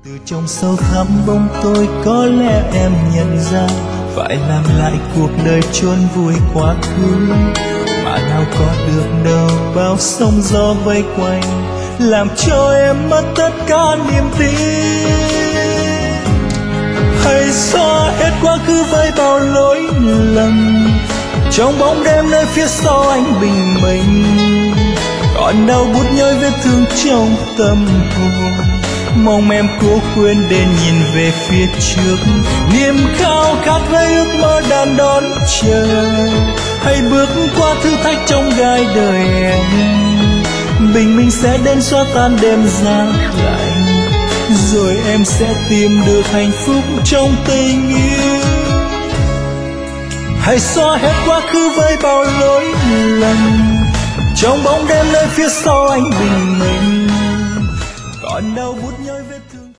Từ trong sâu thẳm bóng tôi có lẽ em nhận ra phải làm lại cuộc đời chôn vùi quá khứ, mà nào có được đâu bao sóng gió vây quanh làm cho em mất tất cả niềm tin. Hãy xóa hết quá khứ với bao lỗi lầm, trong bóng đêm nơi phía sau anh bình minh, còn đau buốt nhói vết thương trong tâm hồn. Mong em cố quên để nhìn về phía trước, niềm khao khát với ước mơ đang đón chờ. Hãy bước qua thử thách trong gai đời em, bình minh sẽ đến xóa tan đêm giá lạnh, rồi em sẽ tìm được hạnh phúc trong tình yêu. Hãy xóa hết quá khứ với bao lỗi lầm, trong bóng đêm nơi phía sau anh bình minh, còn đau buốt nhói